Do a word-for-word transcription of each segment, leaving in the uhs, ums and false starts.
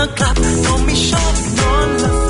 กลับก็ไม่ชอบนอนหลับ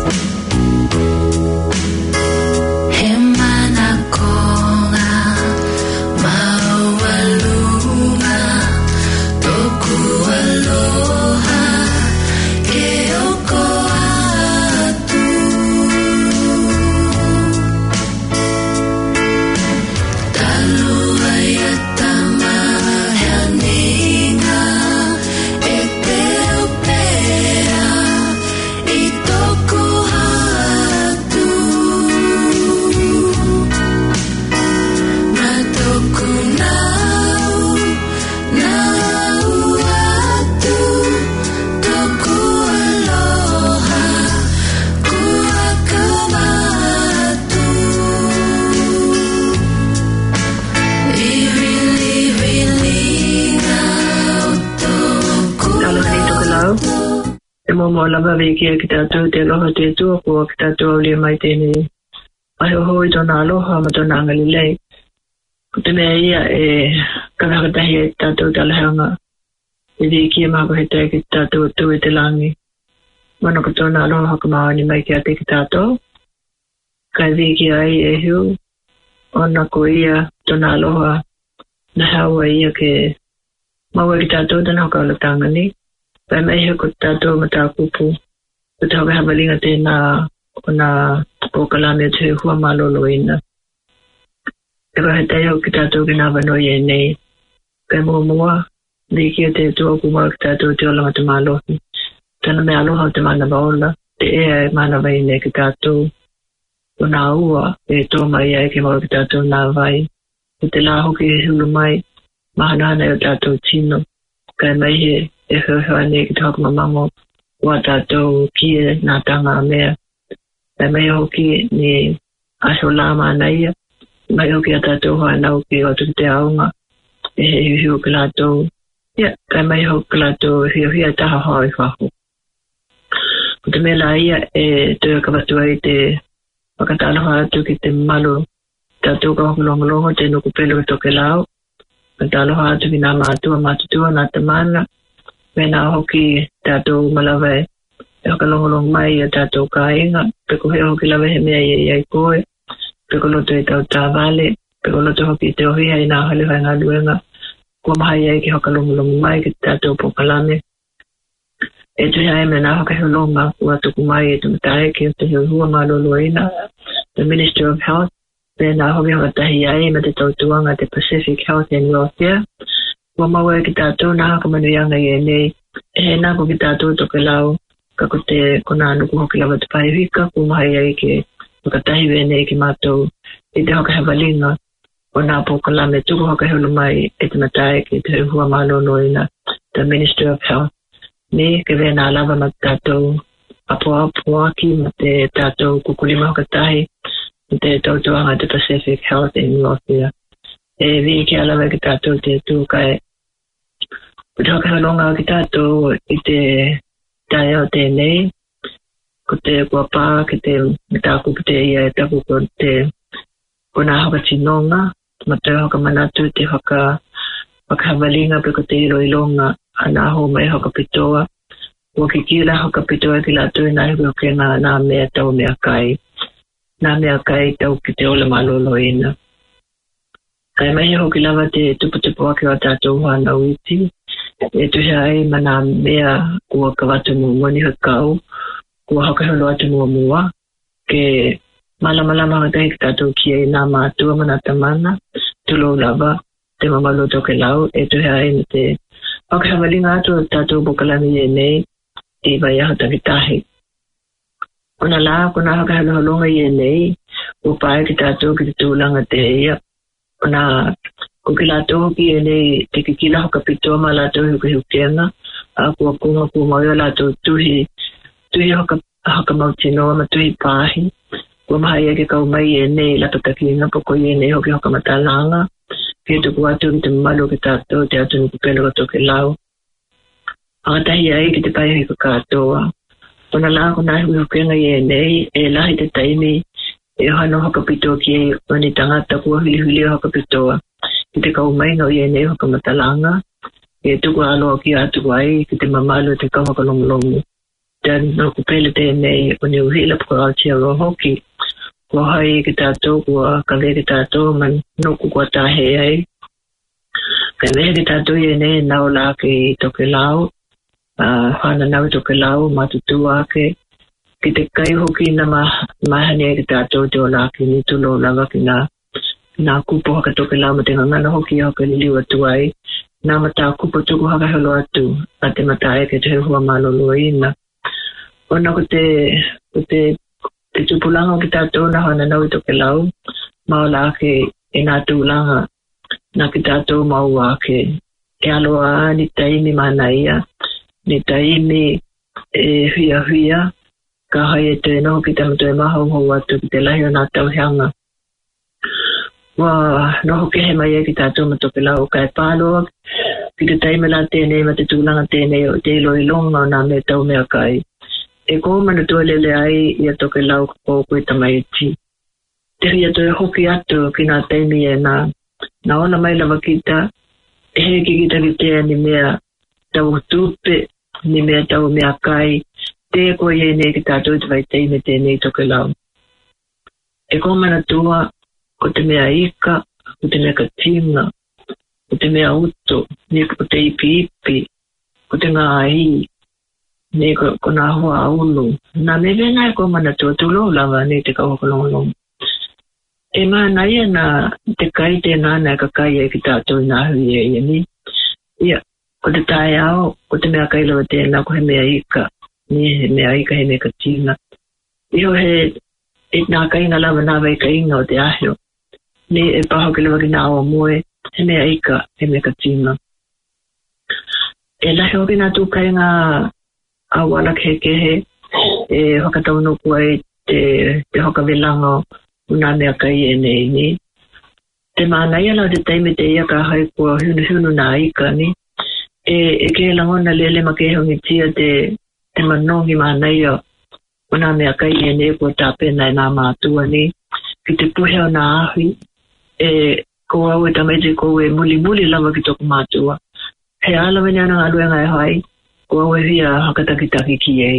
mo la ba ve ki kita tu te lo te tu ko kita tu le mai te ni ai ho i dona lo ha ma dona ngali le ko te me ia e ka ka ta he ta tu ta la nga e ve ki ma ba te kita tu tu te langi mana ko dona lo ha ka ma ni mai ki te kita to ka ve ki ai e hu ona ko ia dona lo ha na ha wa ia ke ma wa kita tu dona ka la tanga ni pa mai he ko ta to mata kupu ko ta ha balinga te na ona ko kala me te hu ma lo lo ina e ba ta yo kita to kina ba no ye nei ka mo mo de ki te to ko ma kita to te la mata ma lo ta na me alo ha te ma na ba ola te e ma na ba ne kita to ona ua e to mai ai ke mo kita to na vai te la ho ki hu mai ma na na ta to chino ka mai he e ho ho ne ki talk mama mo wa ta to ki na ta nga me e me ho ki ni a so la ma na ia mai ho ki ta to ho na o ki o tu te au nga e he hu ki la to ya ka mai ho ki la to hi hi ta ha ho i fa ho ko te me la ia e te ka ba tu ai te pa ka ta lo ha tu ki te malo ta to ko long long te no ku pelo to ke lao ka ta lo ha tu ki na ma tu ma tu na te mana Mena hoki tato malawe e ka long long mai e tato ka inga pe ko he hoki lawe he mea ye ye koe pe ko loto e tau tā vale pe ko loto hoki te ohi hei nā hale vai ngā luenga kua maha ye ki hoka long long mai ki tato po kalame e tu hei mena hoka he longa kua tuku mai e tu matae ki te he hua ma lolo ina the Minister of Health pena hoki hoka tahi ai ma te tau tuanga te Pacific Health and Welfare Wa mawe ki tato na haka manu yanga ye nei e na ko ki tato to ke lau ka ko te kona nuku hoki lawa te pai hika ku maha ia ke wakatahi we nei ki mātou i te hoka hewalinga o nā po kalame tuku hoka helu mai e te matai ki te hua mālono ina the Minister of Health ni ke we nā lava ma tato apo apo aki ma te tato kukulima hoka tahi te tautuanga te Pacific Health and Welfare e vi ki alawe ki tato te tu kai Puto ka longa ki tato i te tae o te nei ko te kua pā ki te mitaku ki te ia e taku ko te kona hoka tinonga ma te hoka manatu te hoka hoka hawalinga pe ko te ilo ilonga ana ho mai hoka pitoa kua ki kila hoka pitoa ki la tui nai hoke ngā nā mea tau mea kai nā mea kai tau ki te ole malolo ina kai mai hoki lava te tupu tupu ake o tato wana uiti e tu hai mana mea kua kawatu mua ni hakau kua haka holo atu mua mua ke malama lama hatai ki tato ki e nā mātua mana tamana tulo lava te mamalo toke lau e tu hai me te haka hawalinga atu tato bokalami e nei e vai ahata ki tahi ona la kuna haka halo halonga i e nei o pae ki tato ki te tūlanga te ia ona ko ki la to ki ele te ki kila hoka pitoa ma la to ki hukenga a ko ko ko ma la to tuhi tuhi hoka hoka mautino ma tuhi pahi ko ma ia ke ka mai ene la to ki nga po ko ene hoki hoka matalanga ke to ko atu te malo ki ta to te atu ki pelo to ki lao a ta ia ki te pai ko ka to ona la ko na hukenga ene e la te taimi e hano hoka pitoa ki oni tangata ko hili hili hoka pitoa te kau mai ngau i nei hoka matalanga e tuku aloa ki atu ai ki te mamalu te kawakalongolongo. Dan no kupele tēnei o ni uhila puka altia roa hoki. Kua hai ki tātou, kua kale ki tātou, man nuku kua tāhe ai. Kai mehe ki tātou i ene nao la ki toke lau, whana nau toke lau, matutu ake. Ki te kai hoki na mahane ki tātou te o la ki ni tulo lava ki nā, nā kupo haka toke lau, ma te ngana hoki haka liliu atu ai. Nā mata kupo tuku haka helo atu, a te mata e ke te hua malolo ina. Ona ko te, ko te, te tupulanga o ki tātou na hana nau toke lau, maola ake e nā tūlanga, nā ki tātou mau ake, e aloa ni taimi mana ia, ni taimi e huia huia, ka hai e tēnō ki tamatu e maha hou atu ki te lahi o nā tauhianga. Wa noho ke he mai e ki tātou ma toke lau, ka e pāloa, ki te taimi la tēnei ma te tūlanga tēnei o te ilo ilonga o nā me tau mea kai. E ko mana tue lele ai ia toke lau ko koe tamaiti. Te hia toe hoki atu ki nā teimi e nā, nā ona mai lava kita, e he ki kita ki tea ni mea tau tupe, ni mea tau mea kai, te koe e nei ki tātou te vai teime tēnei toke lau. E ko mana tua, ko te mea ika, ko te mea katinga, ko te mea uto, ni ko te ipi ipi, ko te ngā ai, ne ko ko na hoa ulu na me vena ko mana to to lo lava ne te ka ko lo lo e ma na ia na te kai te na na ka kai e ki ta to na hu ye ye ni ia ko te tai ao ko te me kai lo te na ko he me ika ni me ika he me ka tina io he e na kai na lava na vai kai no te ahio ni e pa ho ke lo ki na o moe he me ika he me ka tina e la ho ki na tu kai nga awala ke ke he e hakatau no kuai te te hoka velango una mea kai e nei ni te mana ia la te taime te ia ka hai kua hunu hunu na ika ni e e ke langona lele ma ke hongi tia te te manongi mana ia una mea kai e nei kua tāpena e nā mātua ni ki te puhe o nā ahi e ko au e tamaiti ko e muli muli lava ki toku mātua he ala mene ana aluenga e hai ko au e hia hakatakitaki ki e.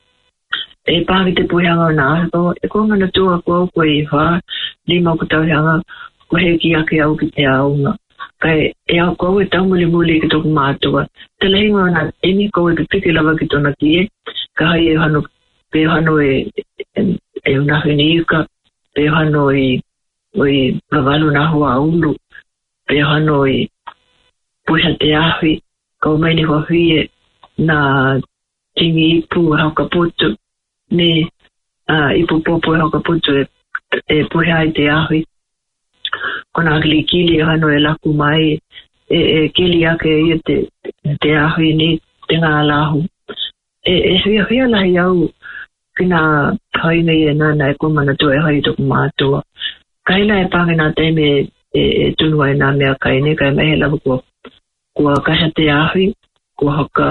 E pāki te puhanga o nā aho, e ko mana tua ko au koe i wha, lima o kutauhanga, ko he ki ake au ki te aunga. Kai e au ko au e tau muli muli ki toku mātua. Te lehinga o nā eni ko e pipiki lava ki tona ki e, ka hai e hano, pe hano e, e, e unahi ni ika, pe hano i, o i wawalo nā hoa ulu, pe hano i puha te ahi, ka o maini hoa hui na tingi ipu hauka putu ni uh, ipu popo hauka putu e, e puhe ai te ahi kona akili kili e hano e laku mai e, e kili ake i te, te ahi ni te ngā lahu e, e hia hia lahi au kina haina i e nana e kumana tu e hai tuku mātua kaina e pangi nā teime e, e tunua e nā mea kaine kai mehe lawa kua kua kasha te ahi kua haka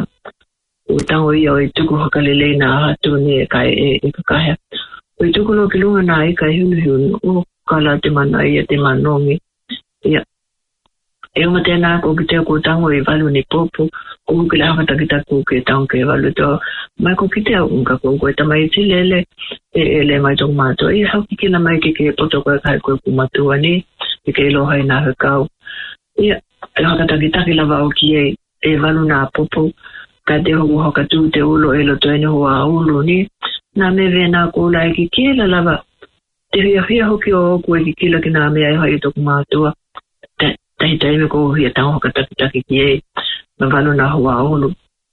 o tango ia o i tuku haka lelei nā hatu ni e kai e, e kakahea. O i tuku lo ki lunga nā i kai hunu hunu o kala te mana ia te manongi. Ia. E uma tēnā ko ki te ko tango i walu ni popo ko ki le hawata ki taku ke tango ke walu to mai ko ki te au unka ko ko e tamai ti lele e, e le mai tōku mātua. I hau ki kina mai ke ke poto koe kai koe kumatua ni i ke ilo hai nā hekau. Ia. E hawata ki taki lava o ki e e walu nā popo, ka te hongu hoka tū te ulo e lo toene hoa ulo ni, nā me vena ko la e ki kila lava, te hia hia hoki o oku e ki kila ki nā mea e hai toku mātua, tahi taime ko hia tau hoka taki taki ki e, ma walu nā hoa ulo.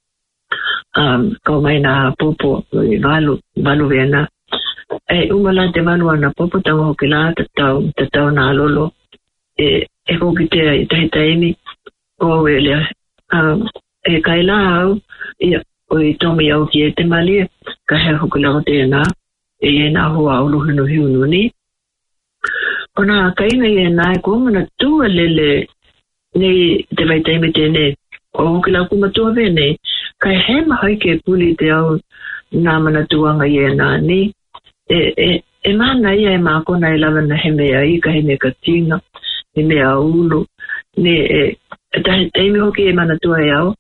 Um, kau mai nā popo, i walu, walu vena. E umala te walu ana popo, tango hoki la, tatau, tatau nā lolo, e, e ko ki te tahi taime, ko e lea, um, e kai la au, ia, o i tomi au ki e te mali, ka hea hukulau tēnā, e e nā hoa ulu hunu hunu ni. O nā kainga i e nā e kumana tua lele, nei te vai teime tēne, o hukulau kuma tua vene, kai he mahai ke puli te au nā mana tuanga i e nā ni, e, e, e mana ia e mākona e lawa na he mea i, ka he mea ka tina, he mea ulu, ne e, Tahi taimi hoki e mana tua e au.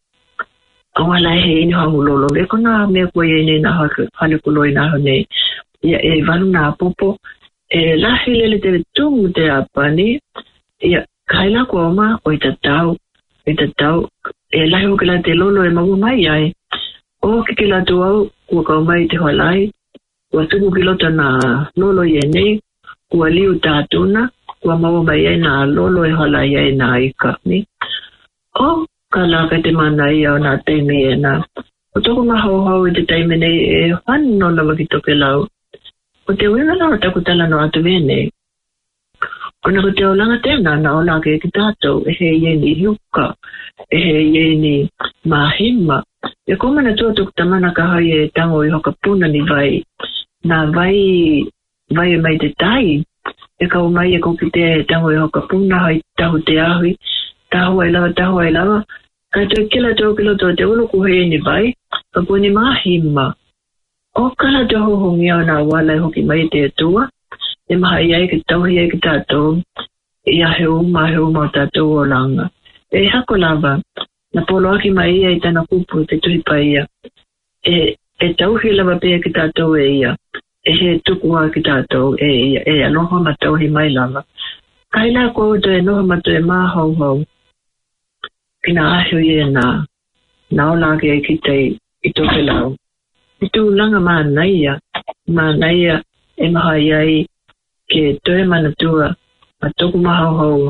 Awa lai he ini hangu lolo. E kona mea kua e nei na hale kuloi na hone. Ia e vanu na popo. E lahi lele te tungu te apani. Ia kaila kua oma o i tatau. I tatau. E lahi hoki la te lolo e maua mai ai. O kiki la tu au kua kau mai te hoalai. Kua tuku kilota na lolo i e nei. Kua liu tātuna. Kua maua mai ai na lolo e hoalai ai na ika ni. O kala ka te mana i au nā teimi e nā. O toko mahau hau i te teimi nei e whanno lawa ki toke lau. O te uinga lau taku tala no atu vene. O na ko te olanga tēnā na ola ke ki tātou e he ieni hiuka, e he ieni mahima. E komana tua tuku tamana ka hai e tango i hoka puna ni vai. Nā vai, vai e mai te tai. E kau mai e koki te tango i hoka puna hai tahu te ahui. Tahu ai lawa, tahu ai lawa. Kai tue kila tau kilo tau te ulu kuhe ni vai. Ka puni mahima. O kala te hohongi au nā wala hoki mai te atua. E maha iai ki tauhi ai ki tātou. I a heu ma heu ma tātou o langa. E hako lava. Na polo aki mai ia i tana kupu te tuhi pa ia. E, e tauhi lava pia ki tātou e ia. E he tuku a ki tātou e ia. E aloha ma tauhi mai lava. Kai la kua uto e noha mato e maa hau hau. Kina ahio i e nā. Nā o lage e ki te i toke lau. I tū langa maa naia. Maa naia e maha iai ke toe mana tua. Ma toku mahau hau.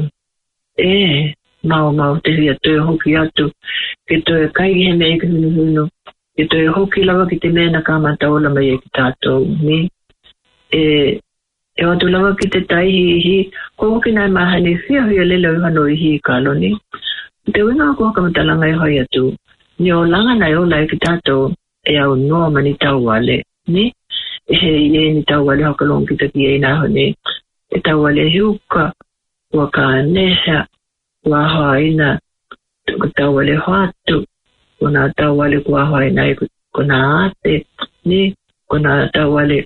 E mau mau te hia toe hoki atu. Ke toe kaigi he mea ki hunu hunu. Ke toe hoki lawa ki te mea na kāmata ola mai e ki tātou. Ni. E... E watu lawa ki te tai hi hi, ko hoki nai mahani whia hui lele ui hano i hi kālo ni. Te winga ko haka matalanga i hoi atu. Ni o langa nai o lai ki tātou e au noa mani tau wale. Ni? E he ie ni tau wale haka long kita ki e nā hone. E tau wale hiuka, ua ka neha, ua haina, ko tau wale hoatu, ko nā tau wale kua haina i ko nā ate, ni? Ko nā tau wale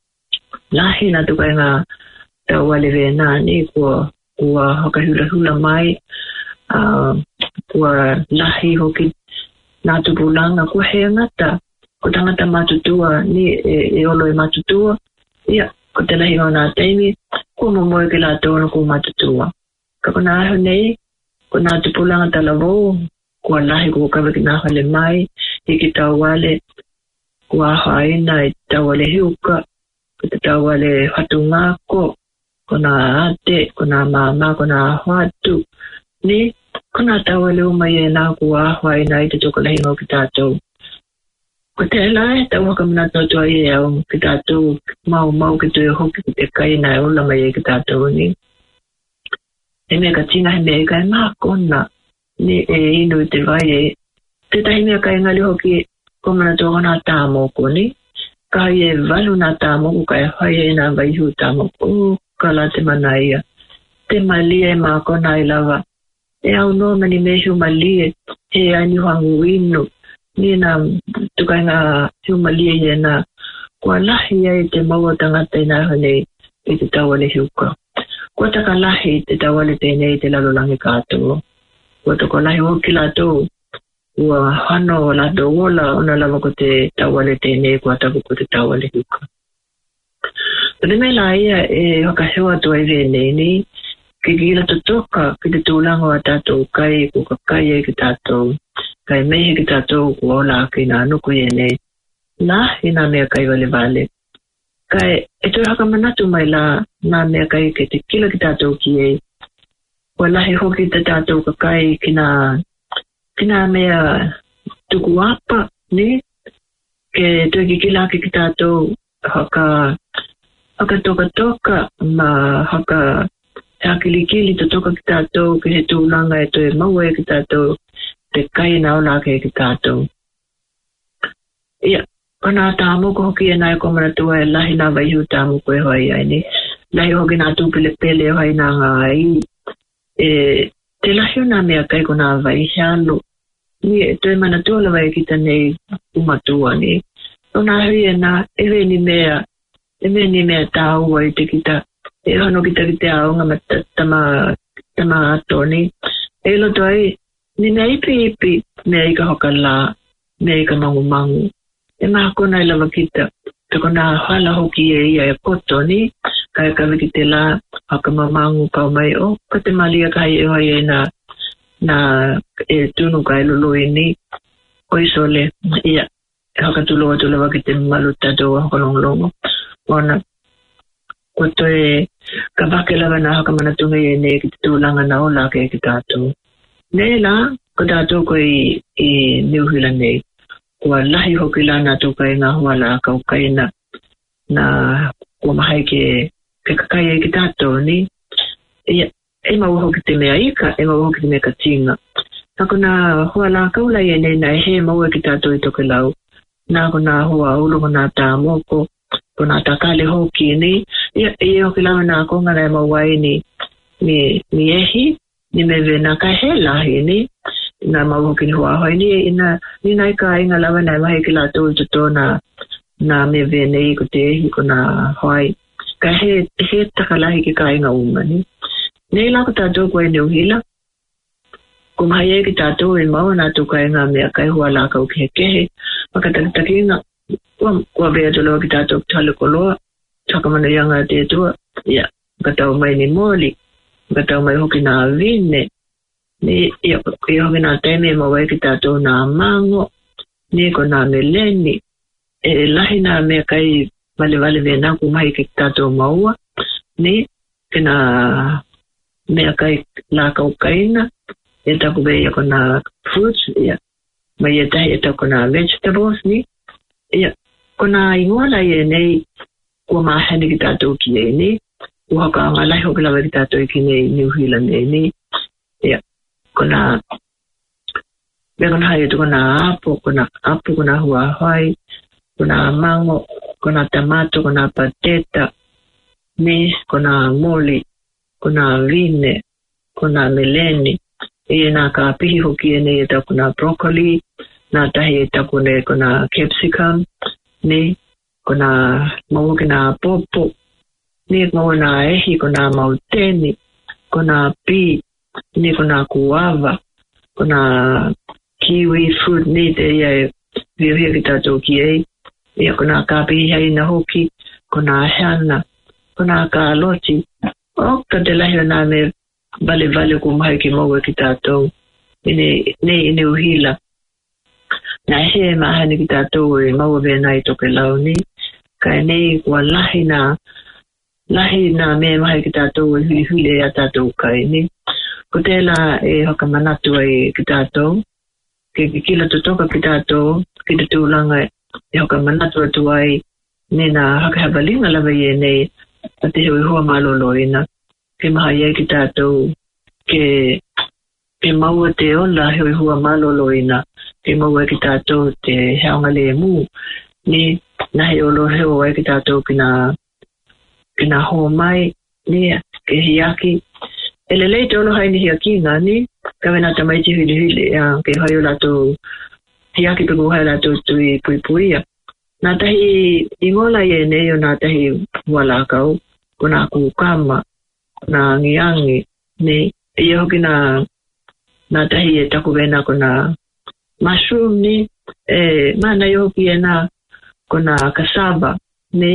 lahi na tukai ngā tau wale vena ni kua, kua haka hula hula mai, uh, kua lahi hoki nā tupulanga, kua hea ngata, ko tangata matutua ni e, e olo e matutua, ia, ko te lahi ngā nā teimi, kua momoe ke la tōna kua matutua. Ka kona aho nei, ko nā tupulanga tala wō, kua lahi kua kawa ki nā hale mai, i ki tau wale, kua haina i tau wale hiuka, ko te tau wale hatu ngāko, ko nā ate, ko nā māma, ko nā hatu. Ni, ko nā tau wale umai e nā kua ahua i nā i te toko lahi ngau ki tātou. Ko te lai, tau haka mana tōtua i e au ki tātou, mau mau ki tui hoki ki te kai nā e ola mai e ki tātou ni. E mea ka tina he mea kai mā kona, ni e inu i te vai e. Te tahi mea kai ngali hoki, ko mana tōka nā tā mōko ni. Kai e walu nā tāmoku, kai hai e nā waihu tāmoku, o, ka la te mana ia. Te malie mā kona i lava. E au no mani mehu malie, he ani hangu inu. Ni nā tukai ngā hiu malie i e nā. Kua lahi ai te maua tangata i nā hane i te tawale hiuka. Kua taka lahi te tawale tēnei te lalolangi kātou. Kua taka lahi hoki la tō. Ua hano o la do wola ona lava ko te tawale tēnei kua tapu ko te tawale huka. Tone me la ia e haka hewa tua i vene ni, ki gila to toka ki te tūlango a tātou kai, ko ka kai e ki tātou, kai mehe ki tātou kua ola ki nā nuku i nei. Nā, i nā mea kai wale wale. Kai, e toi haka manatu mai la nā mea kai ke te kila ki tātou ki e. Kua lahi hoki te tātou ka kai ki nā Kina mea tuku apa, ni? Ke tue ki kila ki ki tātou haka, haka toka toka, ma haka hakilikili to toka ki tātou, ke he tūlanga e tue maua e ki tātou, te kai na ola ke ki tātou. Ia, kana tāmuko hoki e nai komana tua e lahi nā waihu tāmuko e hoi ai ni. Lahi hoki nā tūpile pele e hoi nā ngā ai. E, te lahi o nā mea kai ko nā vai hialu. Ni e toi mana tua lawa e kita nei umatua ni. O nā hui e nā, e we ni mea, e we ni mea tā ua i te kita. E hono kita ki te aonga ma tama, tama ato ni. e lo toi ni nei pipi nei ka hokala nei ka mangu mangu e ma kona i lava kita te kona hala hoki e ia e koto ni kai ka wiki la haka mamangu kau mai o ka te malia kai e hoi e na na e tunu kai lulu ini oisole ia haka tuloa tu lava ki te maluta doa haka longlongo wana koto e ka wake lava na haka manatunga e ne ki te tūlanga na ola ke ki tātou nei la ko tātou ko i, i New Zealand nei kua lahi hoki lana tō kai ngā huala kau kaina na kua mahai ke ke kakai e ki tātou ni ia e mau hoki te mea ika e mau hoki te mea katinga na kona huala kau lai e nei na e he mau e ki tātou i toke lau na kona hua ulu kona tā moko kona tā kale hoki ni ia e hoki lau na konga na e mau wai ni ni, ni ehi ni me vena ka he lahi ni na mau hoki ni hua hoi ni ina ni nai ka inga lawa nai mahi ki la tō i to na na me vene i ko te ehi ko na hoi ka he he takalahi ki ka inga uma ni nei la ko tātou koe New Zealand ko mahi e ki tātou i mau na tō ka inga mea kai hua la kau ke kehe makatakitaki inga kua bea tolo ki tātou tale koloa takamana yanga te tua ia katau mai ni moli katau mai hoki na vine ni ia i hoki na teme ma wai ki tātou na mango ni ko na meleni e lahi na mea kai vale vale vena ku mai ki tātou maua ni kina mea kai la kau kaina e taku bea ko na fruits ia mai e tahi e taku na vegetables ni ia ko na ingola e nei kua mahani ki tātou ki e ni ua ka ngā lai hoki lawa ki tātou ki nei New Zealand e ni ia kona me kona hai tu kona apo kona apo kona hua hoi kona mango kona tomato kona pateta ni kona moli kona vine kona meleni e na ka pihi hoki e nei e ta kona broccoli na tahi e ta kone kona capsicum ni kona mau kina popo ni mau na ehi kona mauteni kona pi ni kona kuava kona kiwi fruit ni te ia e viuhia ki tātou ki ei ia kona kapi hei na hoki kona hana kona ka loti o ka te lahi na me vale vale ku mai ki mau ki tātou ine ne ine uhila na he mahani ki tātou e mau ve nai toke lau ni ka nei kua lahi na lahi na me mahi ki tātou e hui hui e a tātou kai ni ko te la e hoka manatu ai ki tātou ke ki kila tutoka ki tātou ki te tūlanga e hoka manatu atu ai ne na haka hawalinga lawa i e nei a te hui hua malolo ina ke maha i ki tātou ke ke maua te ola hui hua malolo ina ke maua ki tātou te heonga le mu ni na he olo heo ai ki tātou kina kina hoa mai ni ke hiaki ele lei te olo hai ni hiaki nga ni ka wena tamai ti hili hili ke hai o lato hiaki pe kuhai lato tui pui pui na tahi ingola i e nei o na tahi wala kau kuna kukama na ngiangi ni e hoki na na tahi e taku wena kuna mushroom ni e mana i hoki e na kuna cassava ni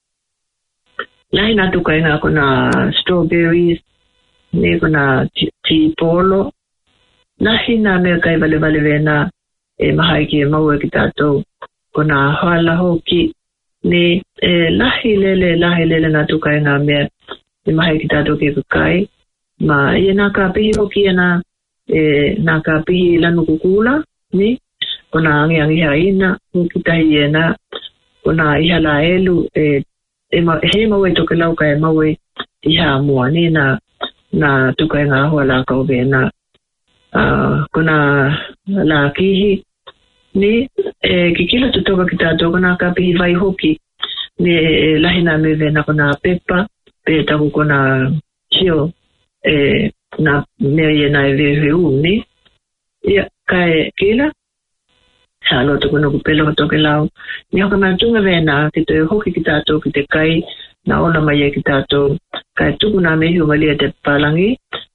lahi na tuka inga kuna strawberries ni kuna tea polo lahi na mea kai vale vale vena e mahai ki e maua ki tātou kuna hala hoki ni e lahi lele lahi lele na tuka inga mea e mahai ki tātou ki kukai ma e na ka pihi hoki e na e na ka pihi lanu kukula ni kuna angi angi haina hoki tahi e na kuna ihala elu e e ma he mau e toke lau ka e mau e iha mua ni na na tuka e ngā hua la kau vena uh, kuna la kihi ni e ki kila tutoka ki tātou kuna ka pihi vai hoki ni e lahi na me vena kuna pepa pe taku kuna hio e na mea i e na e vehe u ni ia ka e kila halo to kuna kupelo ko toke lau ni hoka mantunga vena ki te hoki ki tātou ki te kai na ola mai ki tātou kai tuku na mehi umalia te palangi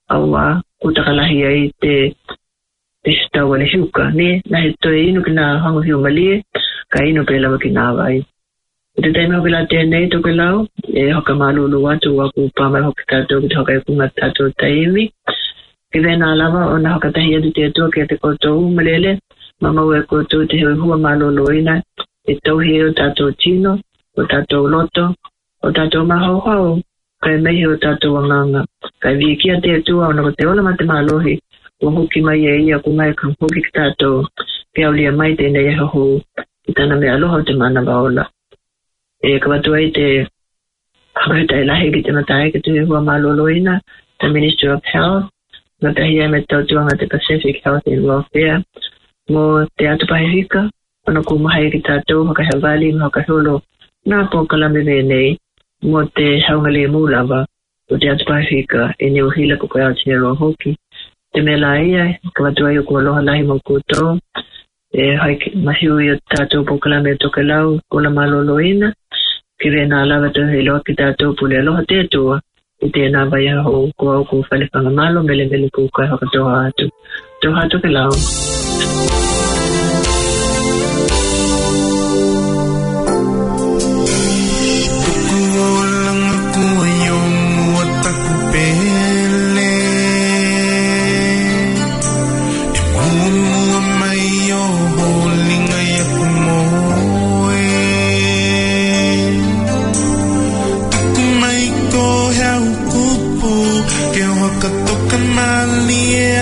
awa kutakalahi ai te te stawa le hiuka ne na he toi inu kina hango hiu malie ka inu pe lawa kina vai te te me hokila tēnei toke lau e hoka malulu watu waku pāmai hoki tātou ki te hoka e kunga tātou taimi ki vena alawa o na hoka tahi atu te atua ki te koutou umalele mamau e koutou te hewe hua malulu ina e tauhi o tātou tino o tātou loto o tātou mahau hau kai mehi o tātou anganga kai vikia te atua o na ko te ola mate malohi o hoki mai e ia ku mai kan hoki ki tātou ke aulia mai te nei e hahu i tana me aloha o te mana waola e kawatua i te hakaita e lahi ki te matai ki te hua maloloina the Ministry of Health na tahi e me tautuanga te Pacific Health and Welfare mo te atu pahihika ono kumahai ki tātou haka hewali mo haka holo nā pōkalame me nei mo te haunga le mūlawa o te atu pahihika e neo hila ko koe Aotearoa hoki te me la ia kawatua i o kua loha lahi mo koutou e hai mahiu i o tātou pōkalame toke lau kola maloloina ki rena alawa tu hei loa ki tātou pule aloha te atua i tēnā vai hau kua o ku whalipanga malo mele mele ku kai haka toha atu toha atu ke lau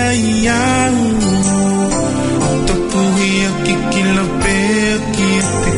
Topuhi a kikila pe ki te